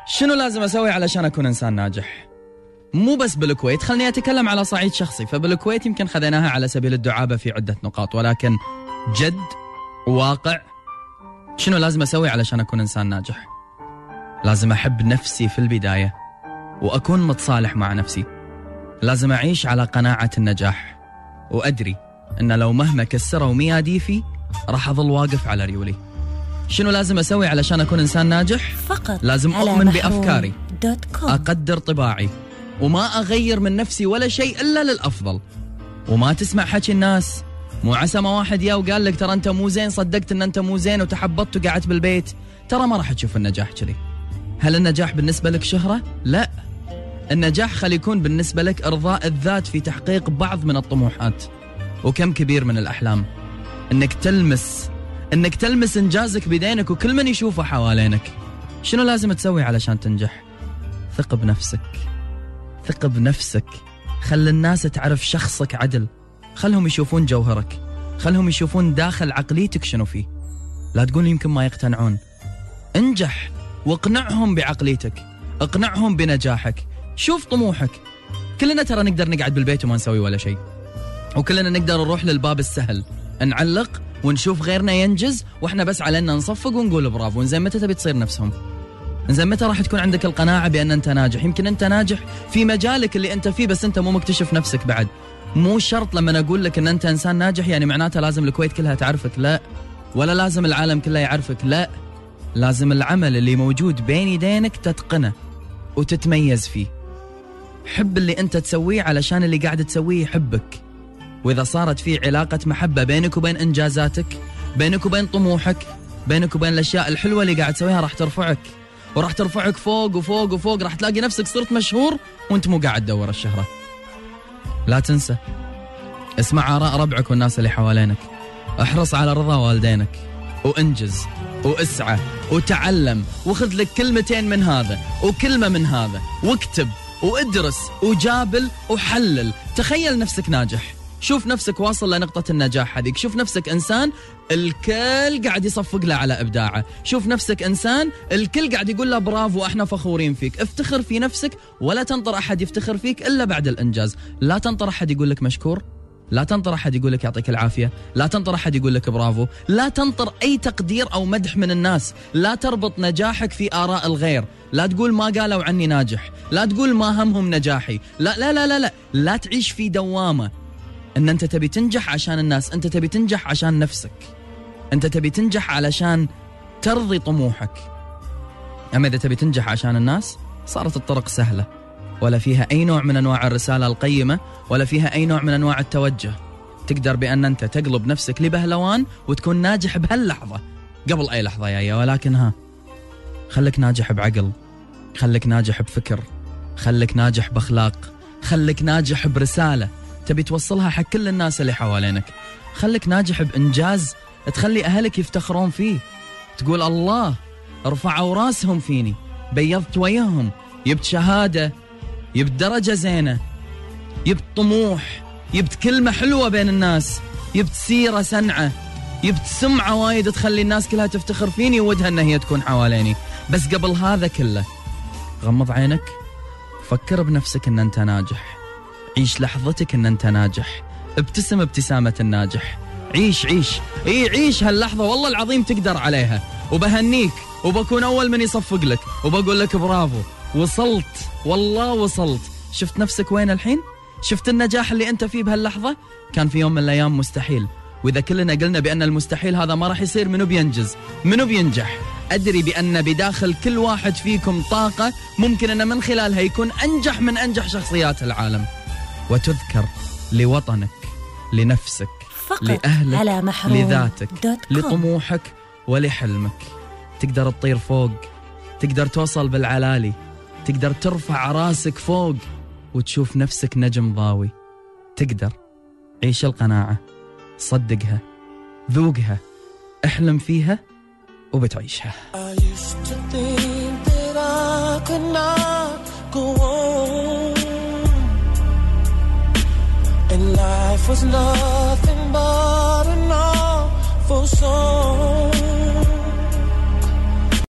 شنو لازم أسوي علشان أكون إنسان ناجح؟ مو بس بالكويت، خلني أتكلم على صعيد شخصي. فبالكويت يمكن خذيناها على سبيل الدعابة في عدة نقاط، ولكن جد واقع شنو لازم أسوي علشان أكون إنسان ناجح؟ لازم أحب نفسي في البداية وأكون متصالح مع نفسي. لازم أعيش على قناعة النجاح، وأدري أن لو مهما كسروا مياديفي راح أظل واقف على ريولي. شنو لازم أسوي علشان أكون إنسان ناجح؟ فقط لازم أؤمن بأفكاري، أقدر طباعي، وما أغير من نفسي ولا شيء إلا للأفضل، وما تسمع حكي الناس. مو عسى ما واحد يا وقال لك ترى أنت مو زين، صدقت أن أنت مو زين وتحبطت وقعدت بالبيت، ترى ما راح تشوف النجاح كذي. هل النجاح بالنسبة لك شهرة؟ لا، النجاح خلي يكون بالنسبة لك إرضاء الذات في تحقيق بعض من الطموحات وكم كبير من الأحلام. إنك تلمس إنجازك بدينك وكل من يشوفه حوالينك. شنو لازم تسوي علشان تنجح؟ ثق بنفسك، خل الناس تعرف شخصك عدل، خلهم يشوفون جوهرك، خلهم يشوفون داخل عقليتك شنو فيه. لا تقول يمكن ما يقتنعون، انجح واقنعهم بعقليتك، اقنعهم بنجاحك، شوف طموحك. كلنا ترى نقدر نقعد بالبيت وما نسوي ولا شيء، وكلنا نقدر نروح للباب السهل نعلق ونشوف غيرنا ينجز واحنا بس علينا نصفق ونقول برافو. إنزين متى تبي تصير نفسهم؟ إنزين متى راح تكون عندك القناعة بأن أنت ناجح؟ يمكن أنت ناجح في مجالك اللي أنت فيه، بس أنت مو مكتشف نفسك بعد. مو شرط لما أقول لك أن أنت إنسان ناجح يعني معناته لازم الكويت كلها تعرفك، لا، ولا لازم العالم كله يعرفك، لا. لازم العمل اللي موجود بين يدينك تتقنه وتتميز فيه. حب اللي أنت تسويه علشان اللي قاعد تسويه يحبك. وإذا صارت في علاقة محبة بينك وبين إنجازاتك، بينك وبين طموحك، بينك وبين الأشياء الحلوة اللي قاعد تسويها، راح ترفعك وراح ترفعك فوق وفوق وفوق. راح تلاقي نفسك صرت مشهور وانت مو قاعد تدور الشهرة. لا تنسى، اسمع آراء ربعك والناس اللي حوالينك، احرص على رضا والدينك، وانجز واسعى وتعلم، وخذ لك كلمتين من هذا وكلمة من هذا، واكتب وادرس وجابل وحلل. تخيل نفسك ناجح، شوف نفسك واصل لنقطة النجاح هذيك، شوف نفسك إنسان الكل قاعد يصفق له على إبداعه، شوف نفسك إنسان الكل قاعد يقول له برافو احنا فخورين فيك. افتخر في نفسك ولا تنطر أحد يفتخر فيك إلا بعد الإنجاز. لا تنطر أحد يقول لك مشكور، لا تنطر أحد يقول لك يعطيك العافية، لا تنطر أحد يقول لك برافو، لا تنطر أي تقدير أو مدح من الناس. لا تربط نجاحك في آراء الغير، لا تقول ما قالوا عني ناجح، لا تقول ما همهم نجاحي، لا لا لا لا لا, لا تعيش في دوامة ان انت تبي تنجح عشان الناس. انت تبي تنجح عشان نفسك، انت تبي تنجح علشان ترضي طموحك. اما اذا تبي تنجح عشان الناس صارت الطرق سهلة، ولا فيها اي نوع من انواع الرسالة القيمة، ولا فيها اي نوع من انواع التوجه. تقدر بان انت تقلب نفسك لبهلوان وتكون ناجح بهاللحظة قبل اي لحظة جاية. ولكن خلك ناجح بعقل، خلك ناجح بفكر، خلك ناجح باخلاق، خلك ناجح برسالة تبي توصلها حق كل الناس اللي حوالينك. خلك ناجح بإنجاز تخلي أهلك يفتخرون فيه، تقول الله رفعوا راسهم فيني، بيضت وياهم، يبت شهادة، يبت درجة زينة، يبت طموح، يبت كلمة حلوة بين الناس، يبت سيرة سنعة، يبت سمعة وايد تخلي الناس كلها تفتخر فيني وودها أن هي تكون حواليني. بس قبل هذا كله غمض عينك، فكر بنفسك أن أنت ناجح، عيش لحظتك أن أنت ناجح، ابتسم ابتسامة الناجح، عيش هاللحظة والله العظيم تقدر عليها. وبهنيك وبكون أول من يصفق لك وبقول لك برافو، وصلت والله وصلت. شفت نفسك وين الحين؟ شفت النجاح اللي أنت فيه بهاللحظة؟ كان في يوم من الأيام مستحيل، وإذا كلنا قلنا بأن المستحيل هذا ما راح يصير، منو بينجز؟ منو بينجح؟ أدري بأن بداخل كل واحد فيكم طاقة ممكن أن من خلالها يكون أنجح من أنجح شخصيات العالم، وتذكر لوطنك، لنفسك، لأهلك، لذاتك، لطموحك ولحلمك. تقدر تطير فوق، تقدر توصل بالعلالي، تقدر ترفع راسك فوق وتشوف نفسك نجم ضاوي. تقدر. عيش القناعة، صدقها، ذوقها، احلم فيها وبتعيشها. And life was not